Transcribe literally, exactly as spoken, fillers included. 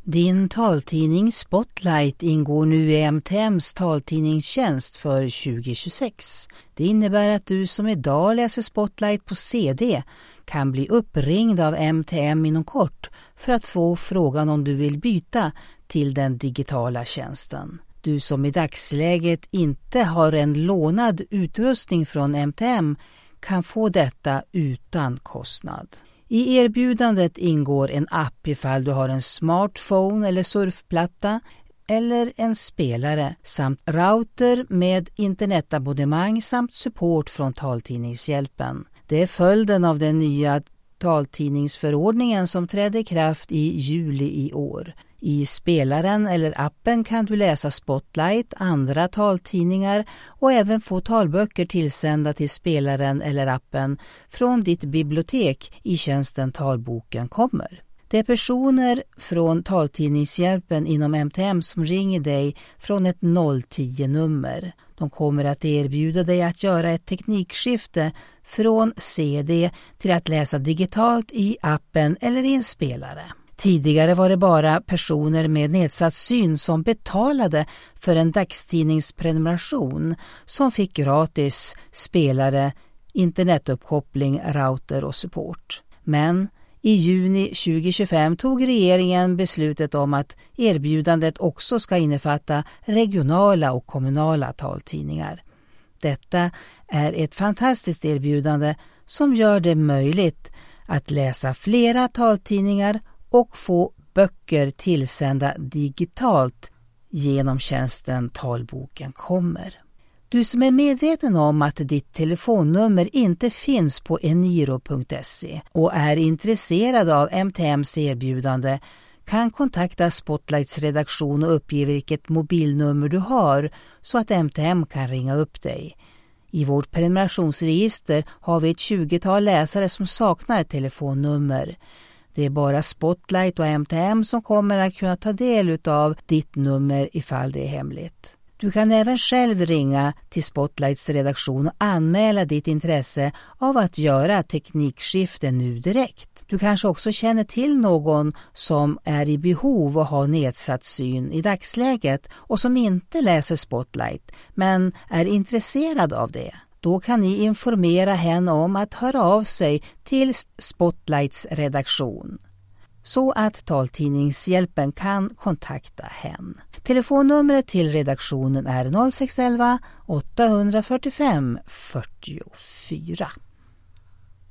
Din taltidning Spotlight ingår nu i M T M:s taltidningstjänst för tjugo tjugosex. Det innebär att du som idag läser Spotlight på C D kan bli uppringd av M T M inom kort för att få frågan om du vill byta till den digitala tjänsten. Du som i dagsläget inte har en lånad utrustning från M T M kan få detta utan kostnad. I erbjudandet ingår en app ifall du har en smartphone eller surfplatta eller en spelare samt router med internetabonnemang samt support från Taltidningshjälpen. Det är följden av den nya taltidningsförordningen som trädde i kraft i juli i år. I spelaren eller appen kan du läsa Spotlight, andra taltidningar och även få talböcker tillsända till spelaren eller appen från ditt bibliotek i tjänsten Talboken kommer. Det är personer från Taltidningshjälpen inom M T M som ringer dig från ett noll tio-nummer. De kommer att erbjuda dig att göra ett teknikskifte från C D till att läsa digitalt i appen eller i en spelare. Tidigare var det bara personer med nedsatt syn som betalade för en dagstidningsprenumeration som fick gratis spelare, internetuppkoppling, router och support. Men i juni tjugo tjugofem tog regeringen beslutet om att erbjudandet också ska innefatta regionala och kommunala taltidningar. Detta är ett fantastiskt erbjudande som gör det möjligt att läsa flera taltidningar och få böcker tillsända digitalt genom tjänsten Talboken kommer. Du som är medveten om att ditt telefonnummer inte finns på eniro punkt se och är intresserad av M T M:s erbjudande kan kontakta Spotlights redaktion och uppge vilket mobilnummer du har så att M T M kan ringa upp dig. I vårt prenumerationsregister har vi ett tjugotal läsare som saknar telefonnummer. Det är bara Spotlight och M T M som kommer att kunna ta del av ditt nummer ifall det är hemligt. Du kan även själv ringa till Spotlights redaktion och anmäla ditt intresse av att göra teknikskifte nu direkt. Du kanske också känner till någon som är i behov och har nedsatt syn i dagsläget och som inte läser Spotlight men är intresserad av det. Då kan ni informera henne om att höra av sig till Spotlights redaktion så att Taltidningshjälpen kan kontakta henne. Telefonnumret till redaktionen är noll sex ett ett åtta fyra fem fyra fyra.